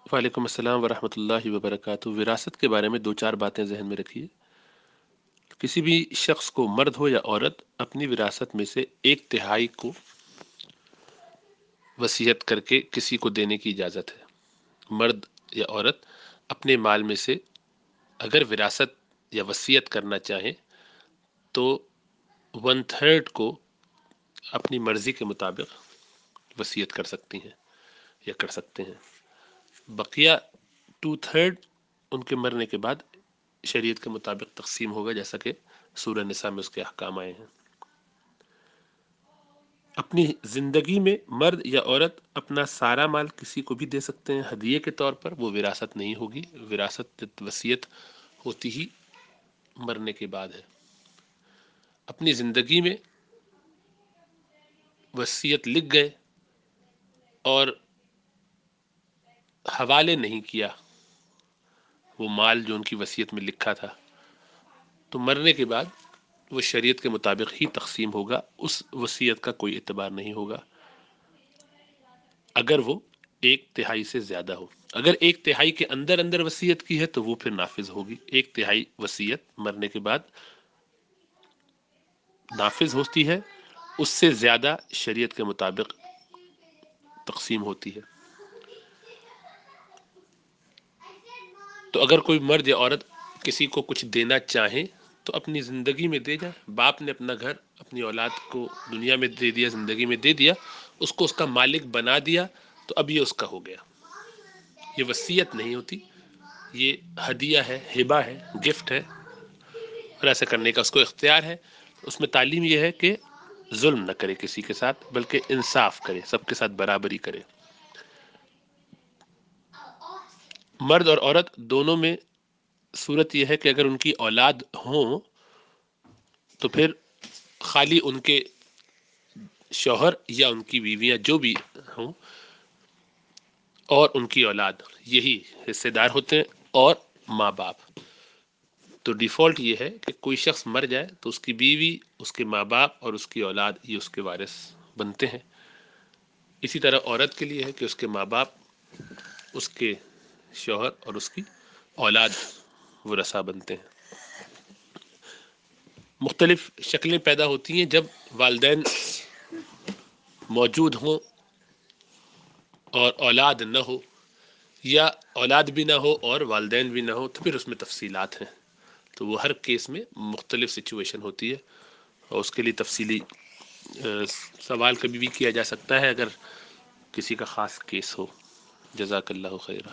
وعلیکم السلام ورحمۃ اللہ وبرکاتہ۔ وراثت کے بارے میں دو چار باتیں ذہن میں رکھیے۔ کسی بھی شخص کو، مرد ہو یا عورت، اپنی وراثت میں سے ایک تہائی کو وصیت کر کے کسی کو دینے کی اجازت ہے۔ مرد یا عورت اپنے مال میں سے اگر وراثت یا وصیت کرنا چاہیں تو 1/3 کو اپنی مرضی کے مطابق وصیت کر سکتی ہیں یا کر سکتے ہیں۔ بقیہ 2/3 ان کے مرنے کے بعد شریعت کے مطابق تقسیم ہوگا، جیسا کہ سورہ نساء میں اس کے احکام آئے ہیں۔ اپنی زندگی میں مرد یا عورت اپنا سارا مال کسی کو بھی دے سکتے ہیں ہدیے کے طور پر، وہ وراثت نہیں ہوگی۔ وراثت وصیت ہوتی ہی مرنے کے بعد ہے۔ اپنی زندگی میں وصیت لکھ گئے اور حوالے نہیں کیا وہ مال جو ان کی وصیت میں لکھا تھا، تو مرنے کے بعد وہ شریعت کے مطابق ہی تقسیم ہوگا، اس وصیت کا کوئی اعتبار نہیں ہوگا اگر وہ 1/3 سے زیادہ ہو۔ اگر 1/3 کے اندر اندر وصیت کی ہے تو وہ پھر نافذ ہوگی۔ 1/3 وصیت مرنے کے بعد نافذ ہوتی ہے، اس سے زیادہ شریعت کے مطابق تقسیم ہوتی ہے۔ تو اگر کوئی مرد یا عورت کسی کو کچھ دینا چاہیں تو اپنی زندگی میں دے جائے۔ باپ نے اپنا گھر اپنی اولاد کو دنیا میں دے دیا، زندگی میں دے دیا، اس کو اس کا مالک بنا دیا، تو اب یہ اس کا ہو گیا۔ یہ وصیت نہیں ہوتی، یہ ہدیہ ہے، ہبہ ہے، گفٹ ہے، اور ایسا کرنے کا اس کو اختیار ہے۔ اس میں تعلیم یہ ہے کہ ظلم نہ کرے کسی کے ساتھ، بلکہ انصاف کرے، سب کے ساتھ برابری کرے۔ مرد اور عورت دونوں میں صورت یہ ہے کہ اگر ان کی اولاد ہوں تو پھر خالی ان کے شوہر یا ان کی بیویاں جو بھی ہوں اور ان کی اولاد یہی حصے دار ہوتے ہیں، اور ماں باپ۔ تو ڈیفالٹ یہ ہے کہ کوئی شخص مر جائے تو اس کی بیوی، اس کے ماں باپ اور اس کی اولاد یہ اس کے وارث بنتے ہیں۔ اسی طرح عورت کے لیے ہے کہ اس کے ماں باپ، اس کے شوہر اور اس کی اولاد ورثہ بنتے ہیں۔ مختلف شکلیں پیدا ہوتی ہیں جب والدین موجود ہوں اور اولاد نہ ہو، یا اولاد بھی نہ ہو اور والدین بھی نہ ہو، تو پھر اس میں تفصیلات ہیں۔ تو وہ ہر کیس میں مختلف سچویشن ہوتی ہے، اور اس کے لیے تفصیلی سوال کبھی بھی کیا جا سکتا ہے اگر کسی کا خاص کیس ہو۔ جزاک اللہ خیر۔